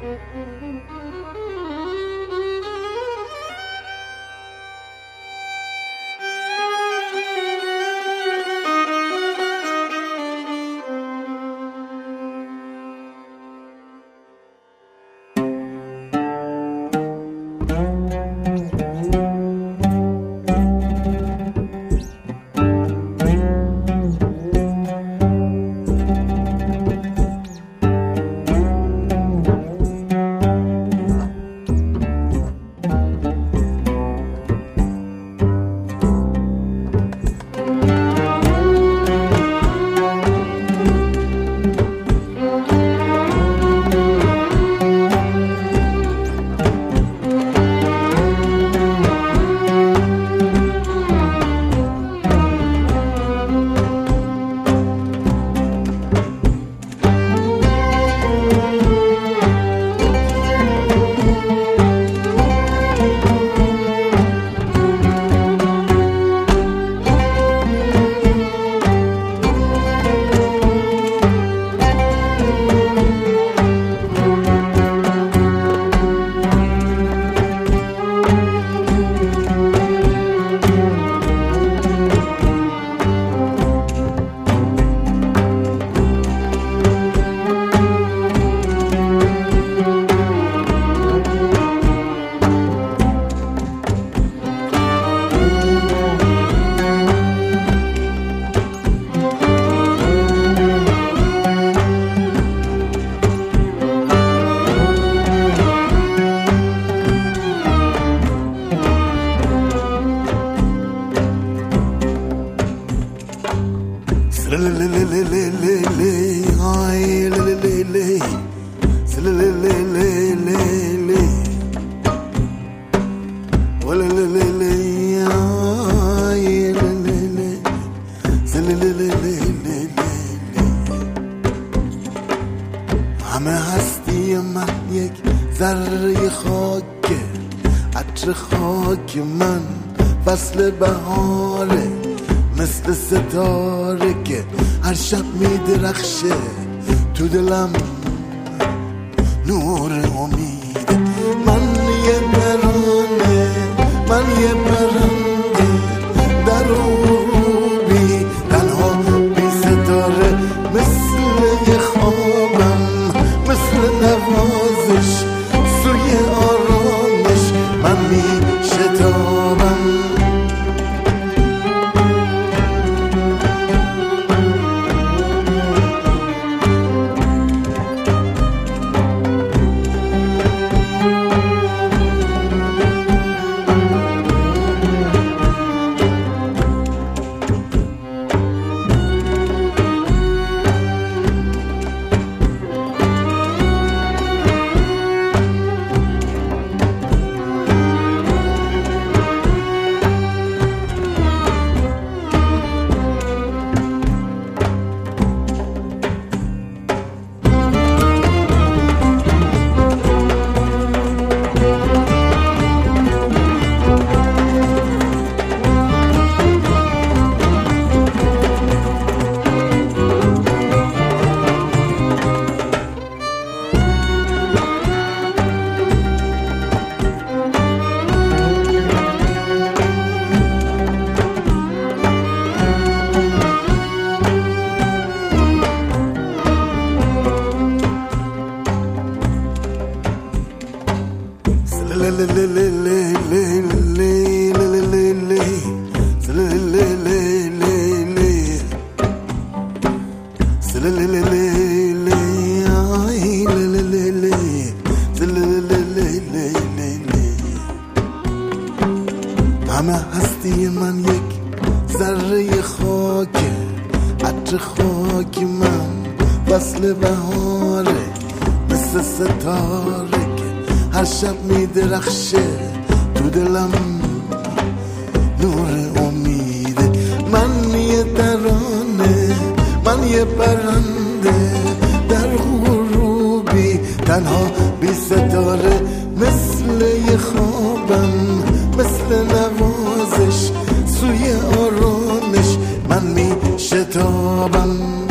همه هستی من یک ذره خاکه، عطر خاک من فصل بهاره، مثل ستاره که هر شب میدرخشه تو دلم نور امید. من یه ترانه، من یه پرنده در غروبی تنها بی ستاره، مثل یه خوابم، مثل نوازش سوی آرامش من می شتابم. همه هستی من یک ذره خاکه، عطر خاک من فصل بهاره، مثل ستاره که هر شب میدرخشه تو دلم نور امیده. من یه ترانه، من یه پرنده در غروبی تنها بی ستاره، مثل یه خوابم، مثل نوازش سوی آرامش من می شتابم.